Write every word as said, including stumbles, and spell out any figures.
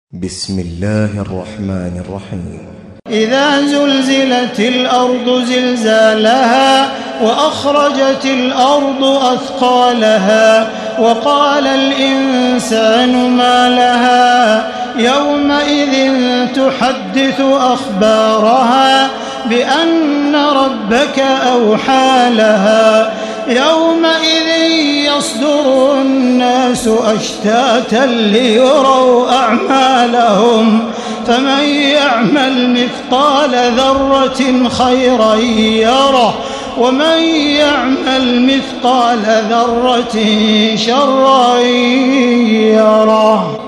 بسم الله الرحمن الرحيم. إذا زلزلت الأرض زلزالها وأخرجت الأرض أثقالها وقال الإنسان ما لها يومئذ تحدث أخبارها بأن ربك أوحى لها يومئذ يصدر الناس أشتاتا ليروا أعمالهم فمن يعمل مثقال ذرة خيرا يره ومن يعمل مثقال ذرة شرا يره.